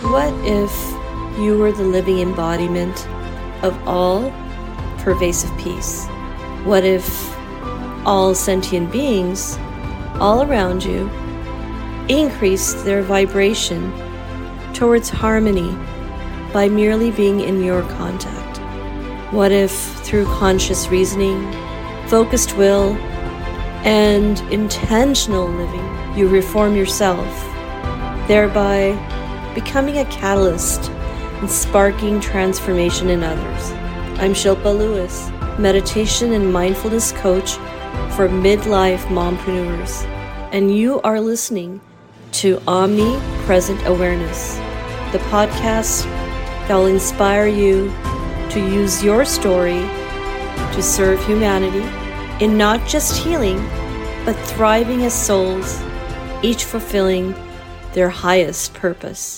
What if you were the living embodiment of all pervasive peace? What if all sentient beings all around you increased their vibration towards harmony by merely being in your contact? What if through conscious reasoning, focused will, and intentional living, you reform yourself, thereby becoming a catalyst and sparking transformation in others? I'm Shilpa Lewis, meditation and mindfulness coach for midlife mompreneurs, and you are listening to Omnipresent Awareness, the podcast that will inspire you to use your story to serve humanity in not just healing, but thriving as souls, each fulfilling their highest purpose.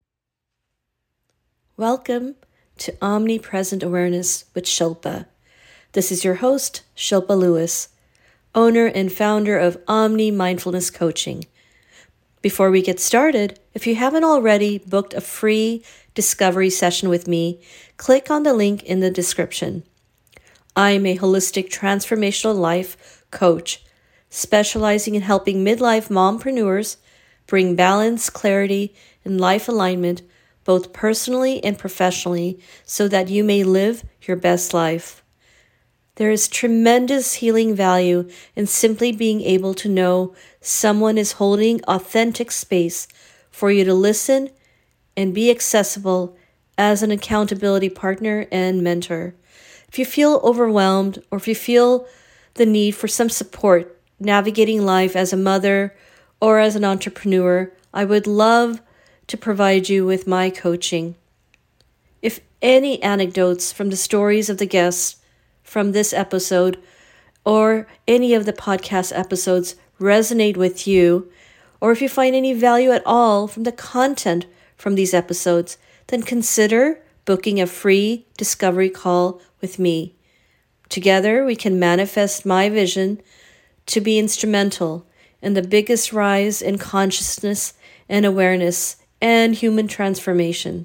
Welcome to Omnipresent Awareness with Shilpa. This is your host, Shilpa Lewis, owner and founder of Omni Mindfulness Coaching. Before we get started, if you haven't already booked a free discovery session with me, click on the link in the description. I'm a holistic transformational life coach, specializing in helping midlife mompreneurs bring balance, clarity, and life alignment both personally and professionally so that you may live your best life. There is tremendous healing value in simply being able to know someone is holding authentic space for you to listen and be accessible as an accountability partner and mentor. If you feel overwhelmed or if you feel the need for some support navigating life as a mother or as an entrepreneur, I would love to provide you with my coaching. If any anecdotes from the stories of the guests from this episode or any of the podcast episodes resonate with you, or if you find any value at all from the content from these episodes, then consider booking a free discovery call with me. Together, we can manifest my vision to be instrumental in the biggest rise in consciousness and awareness and human transformation.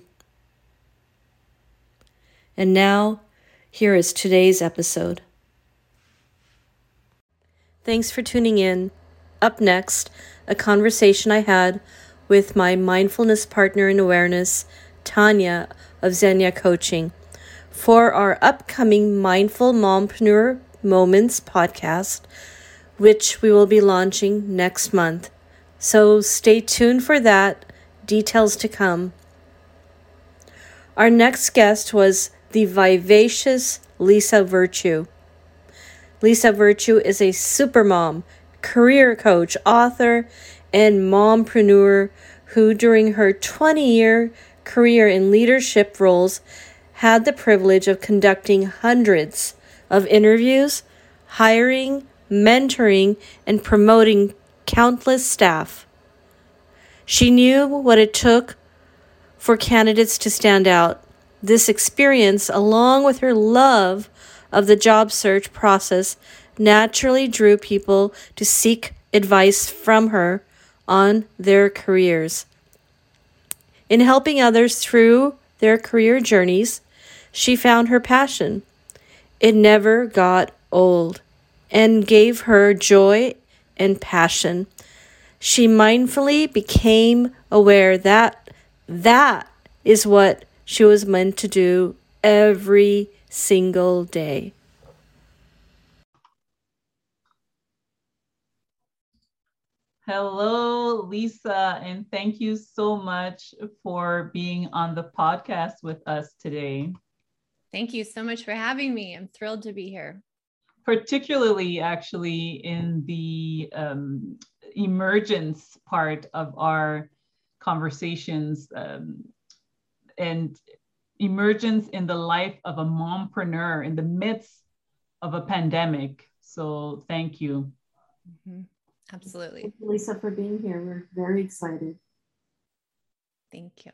And now, here is today's episode. Thanks for tuning in. Up next, a conversation I had with my mindfulness partner in awareness, Tanya of Xenia Coaching, for our upcoming Mindful Mompreneur Moments podcast, which we will be launching next month. So stay tuned for that. Details to come. Our next guest was the vivacious Lisa Virtue. Lisa Virtue is a supermom, career coach, author, and mompreneur who during her 20-year career in leadership roles had the privilege of conducting hundreds of interviews, hiring, mentoring, and promoting countless staff. She knew what it took for candidates to stand out. This experience, along with her love of the job search process, naturally drew people to seek advice from her on their careers. In helping others through their career journeys, she found her passion. It never got old and gave her joy and passion. She mindfully became aware that that is what she was meant to do every single day. Hello, Lisa, and thank you so much for being on the podcast with us today. Thank you so much for having me. I'm thrilled to be here. Particularly, actually, in the emergence part of our conversations and emergence in the life of a mompreneur in the midst of a pandemic. So thank you. Mm-hmm. Absolutely. Thank you, Lisa, for being here. We're very excited. Thank you.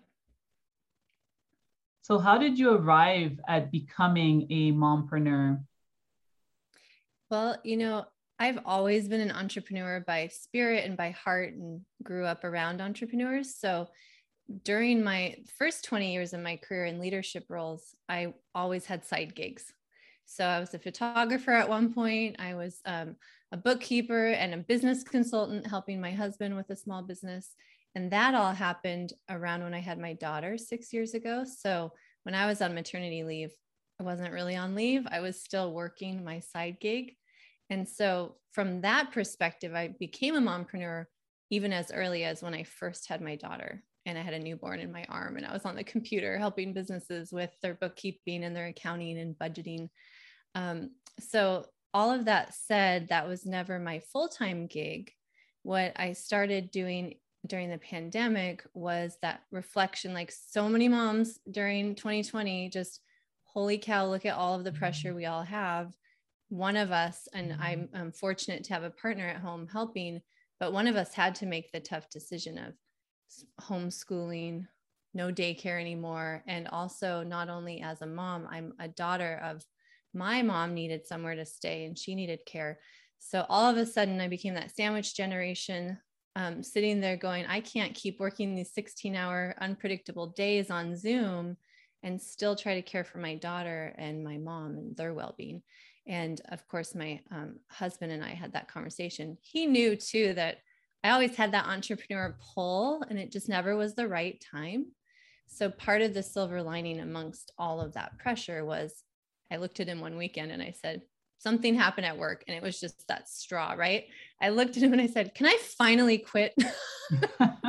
So how did you arrive at becoming a mompreneur? Well, I've always been an entrepreneur by spirit and by heart and grew up around entrepreneurs. So during my first 20 years of my career in leadership roles, I always had side gigs. So I was a photographer at one point. I was a bookkeeper and a business consultant helping my husband with a small business. And that all happened around when I had my daughter 6 years ago. So when I was on maternity leave, I wasn't really on leave. I was still working my side gig. And so from that perspective, I became a mompreneur even as early as when I first had my daughter and I had a newborn in my arm and I was on the computer helping businesses with their bookkeeping and their accounting and budgeting. So all of that said, that was never my full-time gig. What I started doing during the pandemic was that reflection, like so many moms during 2020, just holy cow, look at all of the pressure we all have. One of us, and I'm fortunate to have a partner at home helping, but one of us had to make the tough decision of homeschooling, no daycare anymore. And also not only as a mom, I'm a daughter of my mom needed somewhere to stay and she needed care. So all of a sudden I became that sandwich generation, sitting there going, I can't keep working these 16-hour unpredictable days on Zoom and still try to care for my daughter and my mom and their well-being. And of course, my husband and I had that conversation. He knew too that I always had that entrepreneur pull and it just never was the right time. So part of the silver lining amongst all of that pressure was I looked at him one weekend and I said, something happened at work. And it was just that straw, right? I looked at him and I said, can I finally quit? Can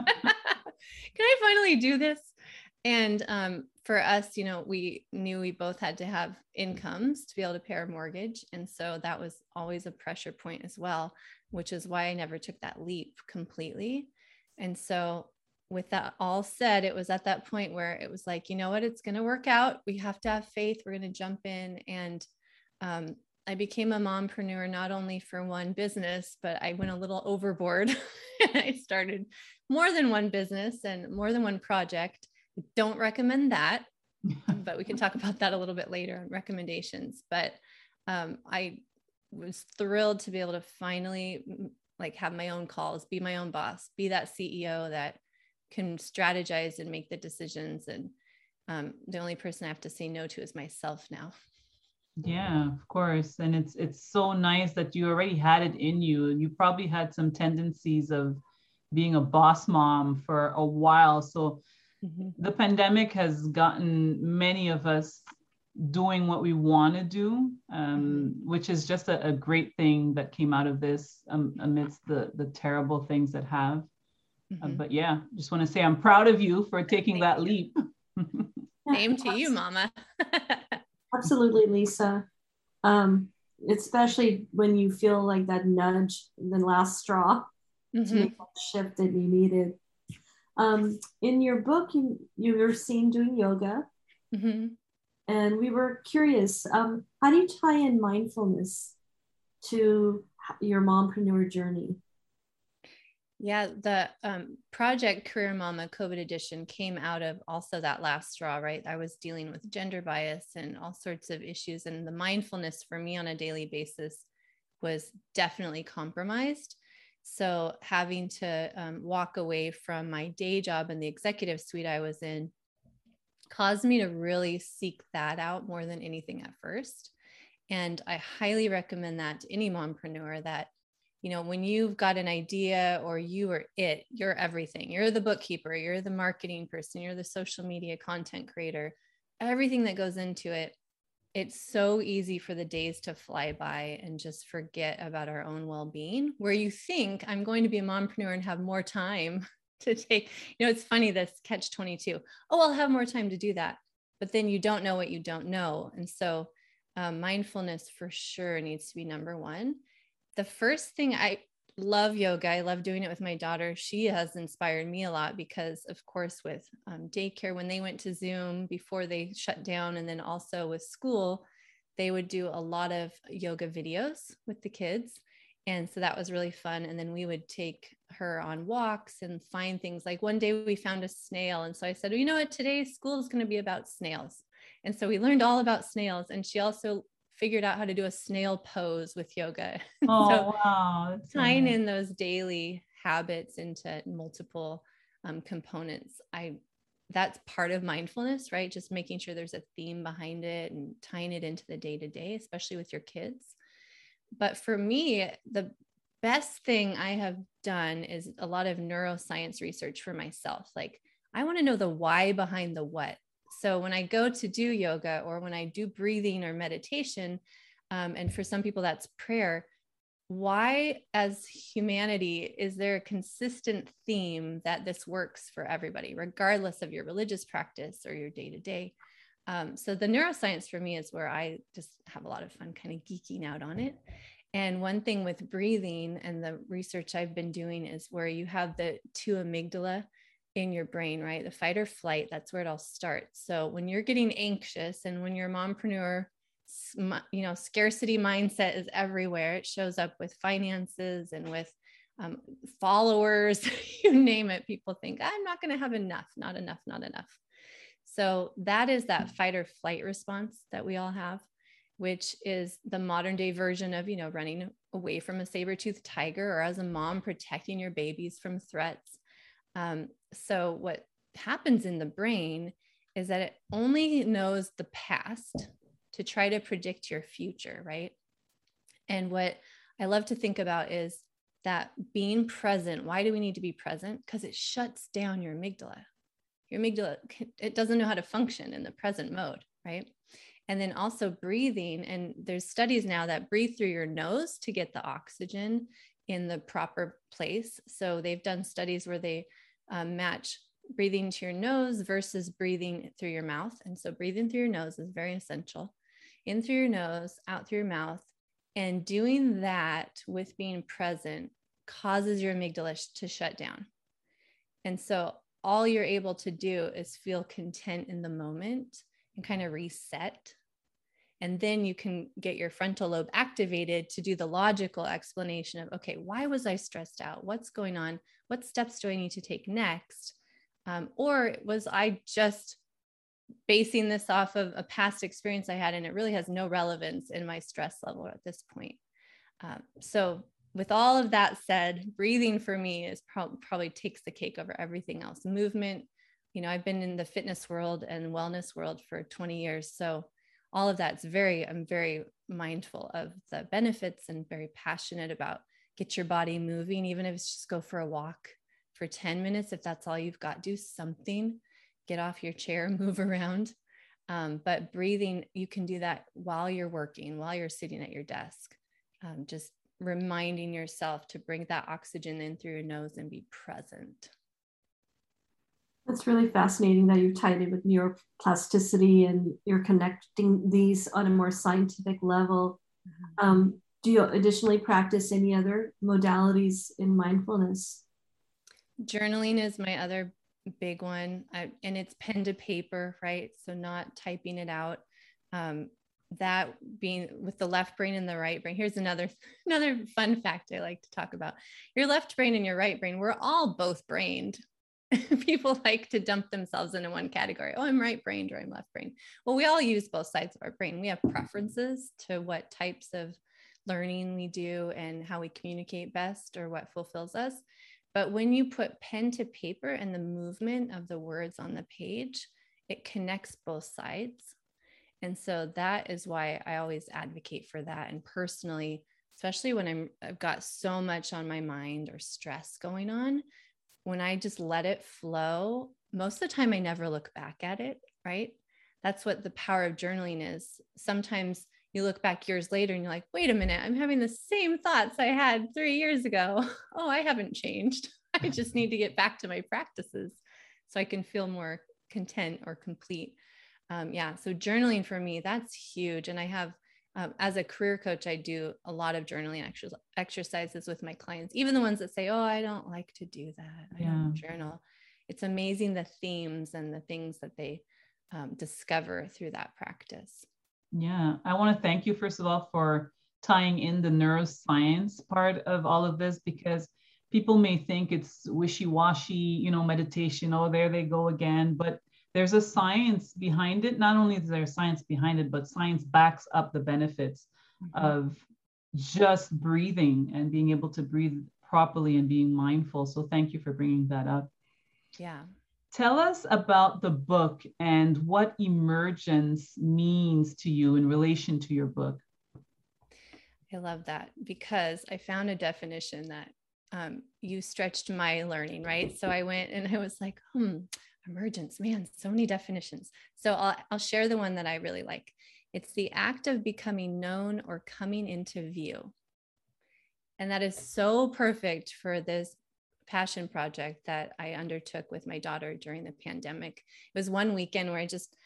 I finally do this? And for us, you know, we knew we both had to have incomes to be able to pay our mortgage. And so that was always a pressure point as well, which is why I never took that leap completely. And so with that all said, it was at that point where it was like, you know what, it's going to work out. We have to have faith. We're going to jump in. And I became a mompreneur, not only for one business, but I went a little overboard. And I started more than one business and more than one project. Don't recommend that, but we can talk about that a little bit later on recommendations. But I was thrilled to be able to finally like have my own calls, be my own boss, be that CEO that can strategize and make the decisions. And the only person I have to say no to is myself now. Yeah, of course. And it's so nice that you already had it in you. You probably had some tendencies of being a boss mom for a while. So the pandemic has gotten many of us doing what we want to do, which is just a great thing that came out of this amidst the terrible things that have. But yeah, just want to say I'm proud of you for taking that leap. Same to you, Mama. Absolutely, Lisa. Especially when you feel like that nudge, the last straw to make that shift that you needed. In your book, you were seen doing yoga, and we were curious, how do you tie in mindfulness to your mompreneur journey? Yeah, the Project Career Mama COVID edition came out of also that last straw, right? I was dealing with gender bias and all sorts of issues, and the mindfulness for me on a daily basis was definitely compromised. So having to walk away from my day job and the executive suite I was in caused me to really seek that out more than anything at first. And I highly recommend that to any mompreneur that, you know, when you've got an idea or you're everything. You're the bookkeeper, you're the marketing person, you're the social media content creator, everything that goes into it. It's so easy for the days to fly by and just forget about our own well-being, where you think I'm going to be a mompreneur and have more time to take, you know, it's funny, this catch-22. Oh, I'll have more time to do that. But then you don't know what you don't know. And so mindfulness for sure needs to be number one. The first thing, I love yoga. I love doing it with my daughter. She has inspired me a lot because, of course, with daycare, when they went to Zoom before they shut down, and then also with school, they would do a lot of yoga videos with the kids. And so that was really fun. And then we would take her on walks and find things. Like one day we found a snail. And so I said, well, you know what, today's school is going to be about snails. And so we learned all about snails. And she also figured out how to do a snail pose with yoga. Oh, so wow. tying in those daily habits into multiple components, I that's part of mindfulness, right? Just making sure there's a theme behind it and tying it into the day-to-day, especially with your kids. But for me, the best thing I have done is a lot of neuroscience research for myself. Like, I want to know the why behind the what. So when I go to do yoga, or when I do breathing or meditation, and for some people that's prayer, why, as humanity, is there a consistent theme that this works for everybody, regardless of your religious practice or your day-to-day? So the neuroscience for me is where I just have a lot of fun kind of geeking out on it. And one thing with breathing and the research I've been doing is where you have the two amygdala in your brain, right? The fight or flight, that's where it all starts. So when you're getting anxious and when you're a mompreneur, scarcity mindset is everywhere. It shows up with finances and with followers, you name it. People think, I'm not going to have enough, not enough, not enough. So that is that fight or flight response that we all have, which is the modern day version of, running away from a saber-toothed tiger, or as a mom, protecting your babies from threats. So what happens in the brain is that it only knows the past to try to predict your future, right? And what I love to think about is that being present. Why do we need to be present? Because it shuts down your amygdala. Your amygdala, it doesn't know how to function in the present mode, right? And then also breathing. And there's studies now that breathe through your nose to get the oxygen in the proper place. So they've done studies where they match breathing to your nose versus breathing through your mouth. And so breathing through your nose is very essential. In through your nose, out through your mouth. And doing that with being present causes your amygdala to shut down. And so all you're able to do is feel content in the moment and kind of reset. And then you can get your frontal lobe activated to do the logical explanation of, okay, why was I stressed out? What's going on? What steps do I need to take next? Or was I just basing this off of a past experience I had, and it really has no relevance in my stress level at this point? So with all of that said, breathing for me is probably takes the cake over everything else. Movement, I've been in the fitness world and wellness world for 20 years. So all of that's I'm very mindful of the benefits and very passionate about get your body moving, even if it's just go for a walk for 10 minutes. If that's all you've got, do something, get off your chair, move around. But breathing, you can do that while you're working, while you're sitting at your desk, just reminding yourself to bring that oxygen in through your nose and be present. That's really fascinating that you tied it with neuroplasticity and you're connecting these on a more scientific level. Do you additionally practice any other modalities in mindfulness? Journaling is my other big one. And it's pen to paper, right? So not typing it out. That being with the left brain and the right brain. Here's another fun fact I like to talk about. Your left brain and your right brain, we're all both brained. People like to dump themselves into one category. Oh, I'm right brained or I'm left brained. Well, we all use both sides of our brain. We have preferences to what types of learning we do and how we communicate best or what fulfills us. But when you put pen to paper and the movement of the words on the page, it connects both sides. And so that is why I always advocate for that. And personally, especially when I've got so much on my mind or stress going on, when I just let it flow, most of the time I never look back at it, right? That's what the power of journaling is. Sometimes you look back years later and you're like, wait a minute, I'm having the same thoughts I had 3 years ago. Oh, I haven't changed. I just need to get back to my practices so I can feel more content or complete. So journaling for me, that's huge. And I have, as a career coach, I do a lot of journaling exercises with my clients, even the ones that say, oh, I don't like to do that. I don't journal. It's amazing the themes and the things that they discover through that practice. Yeah, I want to thank you, first of all, for tying in the neuroscience part of all of this, because people may think it's wishy-washy, meditation, oh, there they go again. But there's a science behind it. Not only is there science behind it, but science backs up the benefits of just breathing and being able to breathe properly and being mindful. So thank you for bringing that up. Yeah. Tell us about the book and what emergence means to you in relation to your book. I love that because I found a definition that you stretched my learning, right? So I went and I was like, emergence, man, so many definitions. So I'll share the one that I really like. It's the act of becoming known or coming into view. And that is so perfect for this passion project that I undertook with my daughter during the pandemic. It was one weekend where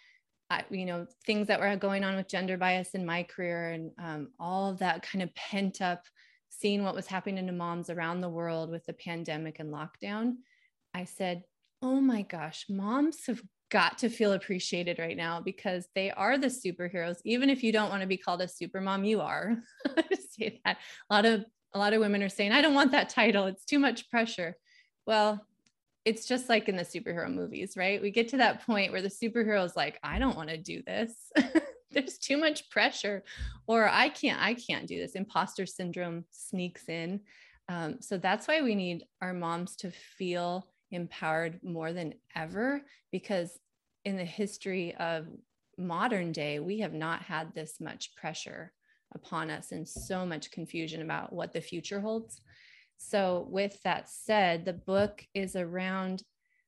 things that were going on with gender bias in my career and all of that kind of pent up, seeing what was happening to moms around the world with the pandemic and lockdown. I said, oh my gosh, moms have got to feel appreciated right now because they are the superheroes. Even if you don't want to be called a super mom, you are. I say that. A lot of women are saying, I don't want that title. It's too much pressure. Well, it's just like in the superhero movies, right? We get to that point where the superhero is like, I don't want to do this. There's too much pressure, or I can't do this. Imposter syndrome sneaks in. So that's why we need our moms to feel empowered more than ever, because in the history of modern day, we have not had this much pressure upon us and so much confusion about what the future holds. So with that said, the book is around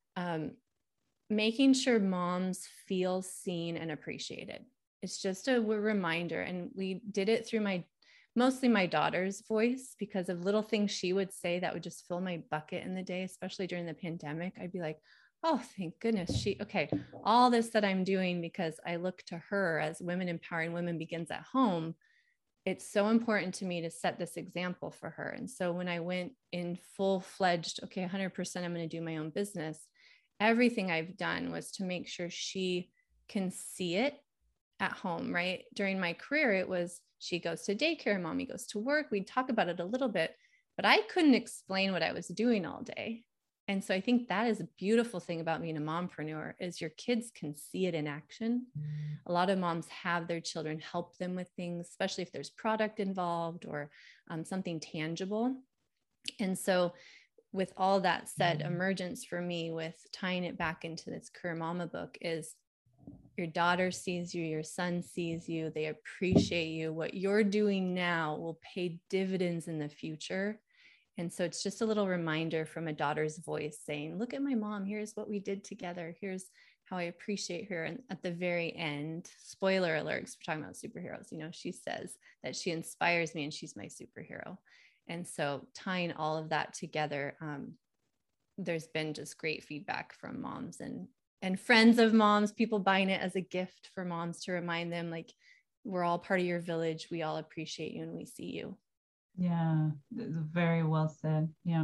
making sure moms feel seen and appreciated. It's just a reminder. And we did it through mostly my daughter's voice, because of little things she would say that would just fill my bucket in the day, especially during the pandemic. I'd be like, oh, thank goodness all this that I'm doing because I look to her as Women Empowering Women begins at home. It's so important to me to set this example for her. And so when I went in full-fledged, 100%, I'm going to do my own business, everything I've done was to make sure she can see it at home, right? During my career, it was she goes to daycare, mommy goes to work. We'd talk about it a little bit, but I couldn't explain what I was doing all day. And so I think that is a beautiful thing about being a mompreneur is your kids can see it in action. A lot of moms have their children help them with things, especially if there's product involved or something tangible. And so with all that said, emergence for me with tying it back into this Career Mama book is your daughter sees you, your son sees you, they appreciate you. What you're doing now will pay dividends in the future. And so it's just a little reminder from a daughter's voice saying, look at my mom, here's what we did together. Here's how I appreciate her. And at the very end, spoiler alert, because we're talking about superheroes, she says that she inspires me and she's my superhero. And so tying all of that together, there's been just great feedback from moms and friends of moms, people buying it as a gift for moms to remind them, like, we're all part of your village. We all appreciate you and we see you. Yeah, very well said. Yeah.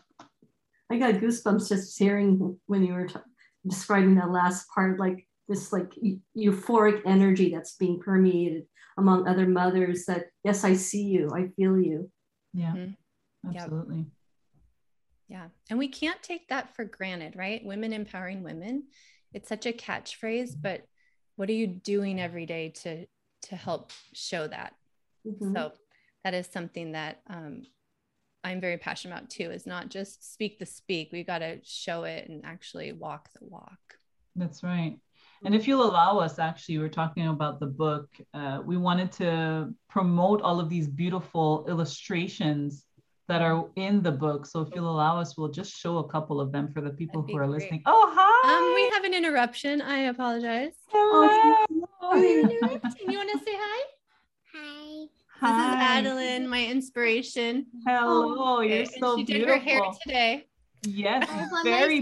I got goosebumps just hearing when you were describing that last part, like this euphoric energy that's being permeated among other mothers that, yes, I see you, I feel you. Yeah, absolutely. Yep. Yeah. And we can't take that for granted, right? Women empowering women. It's such a catchphrase, but what are you doing every day to help show that? Mm-hmm. So that is something that I'm very passionate about too, is not just speak the speak. We got to show it and actually walk the walk. That's right. And if you'll allow us, actually, we're talking about the book. We wanted to promote all of these beautiful illustrations that are in the book. So if you'll allow us, we'll just show a couple of them for the people who are listening. Oh, hi. We have an interruption. I apologize. Hello. You want to say hi? Hi. This is Adeline, my inspiration. Hello, you're so beautiful. She did her hair today. Yes, very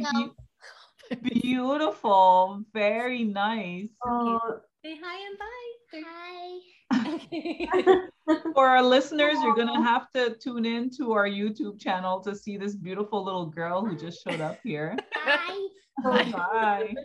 beautiful. Very nice. Say hi and bye. Hi. Okay. For our listeners, you're going to have to tune in to our YouTube channel to see this beautiful little girl who just showed up here. Hi. Hi.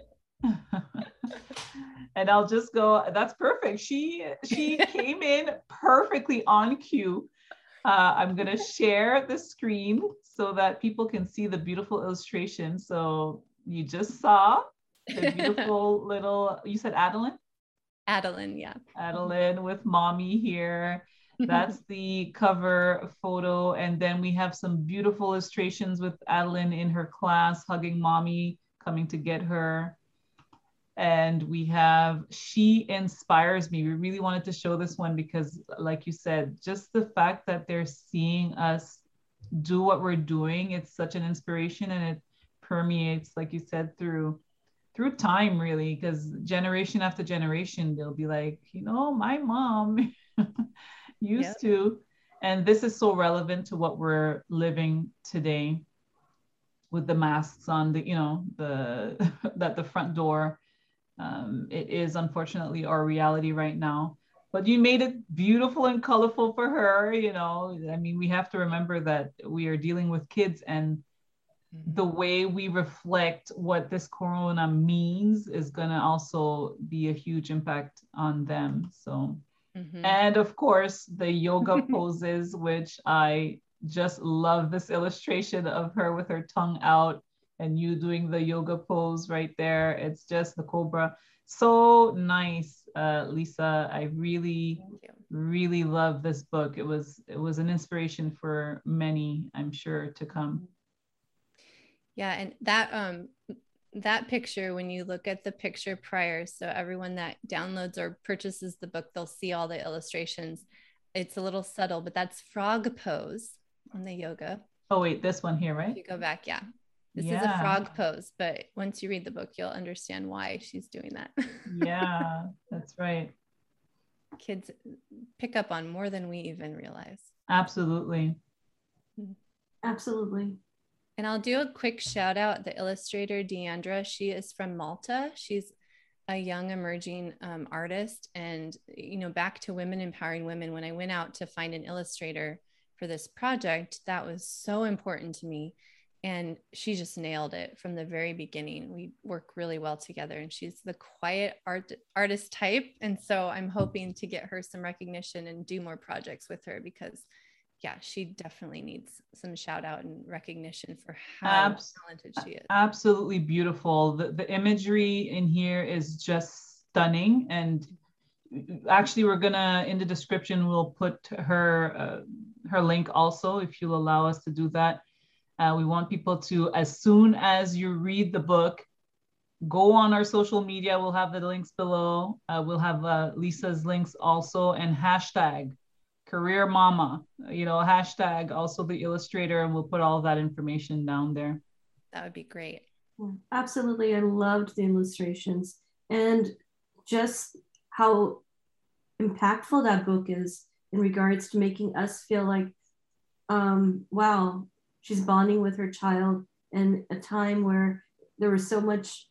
And I'll just go, that's perfect. She came in perfectly on cue. I'm going to share the screen so that people can see the beautiful illustration. So you just saw the beautiful little, you said Adeline? Adeline, yeah. Adeline with mommy here. That's the cover photo. And then we have some beautiful illustrations with Adeline in her class hugging mommy coming to get her. And we have She Inspires Me. We really wanted to show this one because, like you said, just the fact that they're seeing us do what we're doing, it's such an inspiration, and it permeates, like you said, through time, really, because generation after generation, they'll be like, my mom used to. And this is so relevant to what we're living today with the masks on the front door. It is unfortunately our reality right now, but you made it beautiful and colorful for her. I mean, we have to remember that we are dealing with kids, and the way we reflect what this corona means is going to also be a huge impact on them. So, and of course, the yoga poses, which I just love this illustration of her with her tongue out and you doing the yoga pose right there. It's just the cobra. So nice, Lisa. I really, really love this book. It was an inspiration for many, I'm sure, to come. Yeah, and that picture, when you look at the picture prior, so everyone that downloads or purchases the book, they'll see all the illustrations. It's a little subtle, but that's frog pose on the yoga. Oh wait, this one here, right? If you go back, yeah. This is a frog pose, but once you read the book, you'll understand why she's doing that. Yeah, that's right. Kids pick up on more than we even realize. Absolutely. Absolutely. And I'll do a quick shout out. The illustrator, Deandra, she is from Malta. She's a young emerging artist. And, back to women empowering women, when I went out to find an illustrator for this project, that was so important to me. And she just nailed it from the very beginning. We work really well together, and she's the quiet artist type. And so I'm hoping to get her some recognition and do more projects with her, because she definitely needs some shout out and recognition for how talented she is. Absolutely beautiful. The imagery in here is just stunning. And actually, we're gonna, in the description, we'll put her link also, if you'll allow us to do that. We want people to, as soon as you read the book, go on our social media. We'll have the links below. We'll have Lisa's links also, and hashtag Career Mama, hashtag also the illustrator, and we'll put all that information down there. That would be great. Absolutely. I loved the illustrations and just how impactful that book is in regards to making us feel like, wow, she's bonding with her child in a time where there was so much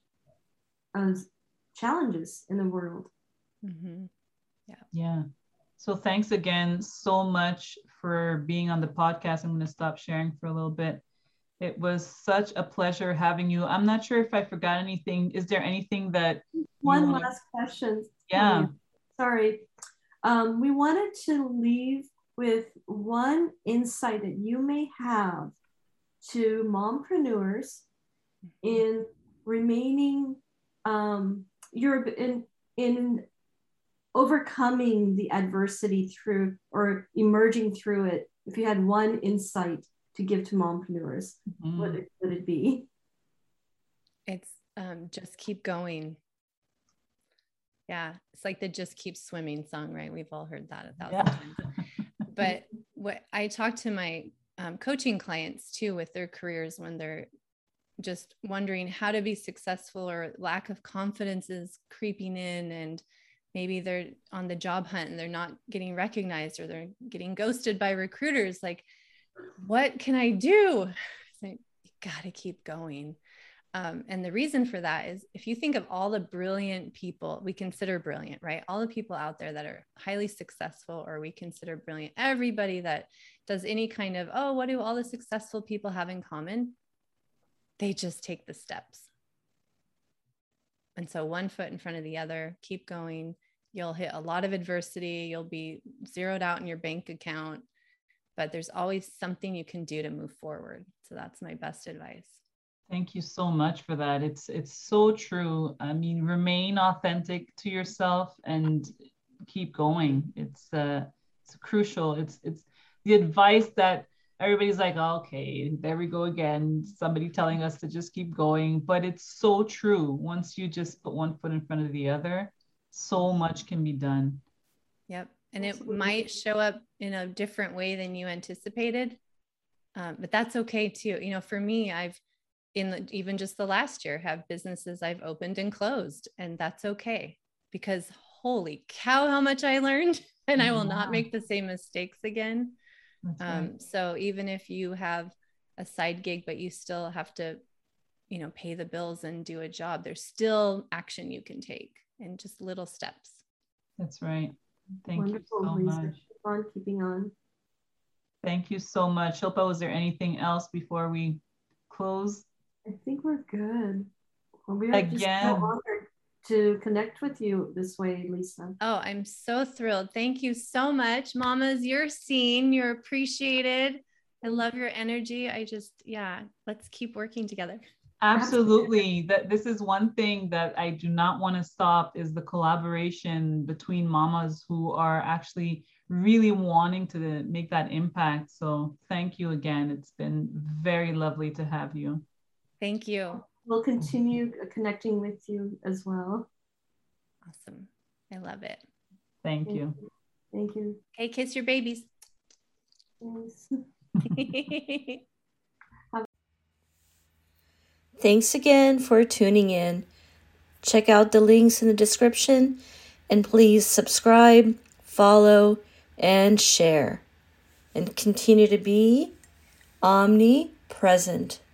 challenges in the world. Mm-hmm. Yeah. So thanks again so much for being on the podcast. I'm going to stop sharing for a little bit. It was such a pleasure having you. I'm not sure if I forgot anything. Is there anything that... One last question. Yeah. Sorry. We wanted to leave with one insight that you may have to mompreneurs in remaining, in overcoming the adversity through or emerging through it. If you had one insight to give to mompreneurs, what would it be? It's just keep going. Yeah, it's like the Just Keep Swimming song, right? We've all heard that 1,000 times. But what I talk to my coaching clients too with their careers, when they're just wondering how to be successful, or lack of confidence is creeping in, and maybe they're on the job hunt and they're not getting recognized, or they're getting ghosted by recruiters. Like, what can I do? So you got to keep going. And the reason for that is, if you think of all the brilliant people we consider brilliant, right? All the people out there that are highly successful, or we consider brilliant, everybody that does any kind of, what do all the successful people have in common? They just take the steps. And so one foot in front of the other, keep going. You'll hit a lot of adversity. You'll be zeroed out in your bank account, but there's always something you can do to move forward. So that's my best advice. Thank you so much for that. It's so true. I mean, remain authentic to yourself and keep going. It's crucial. It's the advice that everybody's like, okay, there we go again. Somebody telling us to just keep going. But it's so true. Once you just put one foot in front of the other, so much can be done. Yep. And it might show up in a different way than you anticipated. But that's okay too. You know, for me, even just the last year, have businesses I've opened and closed, and that's okay, because holy cow, how much I learned, and I will not make the same mistakes again. Right. So even if you have a side gig, but you still have to, you know, pay the bills and do a job, there's still action you can take, and just little steps. That's right. Thank Wonderful, you so Lisa. much. Keep on keeping on. Thank you so much. Shilpa, was there anything else before we close? I think we're good. Well, we are just so honored to connect with you this way, Lisa. Oh, I'm so thrilled. Thank you so much. Mamas, you're seen, you're appreciated. I love your energy. Let's keep working together. Absolutely. This is one thing that I do not want to stop, is the collaboration between mamas who are actually really wanting to make that impact. So thank you again. It's been very lovely to have you. Thank you. We'll continue connecting with you as well. Awesome. I love it. Thank you. Thank you. Okay, kiss your babies. Thanks again for tuning in. Check out the links in the description, and please subscribe, follow, and share. And continue to be omnipresent.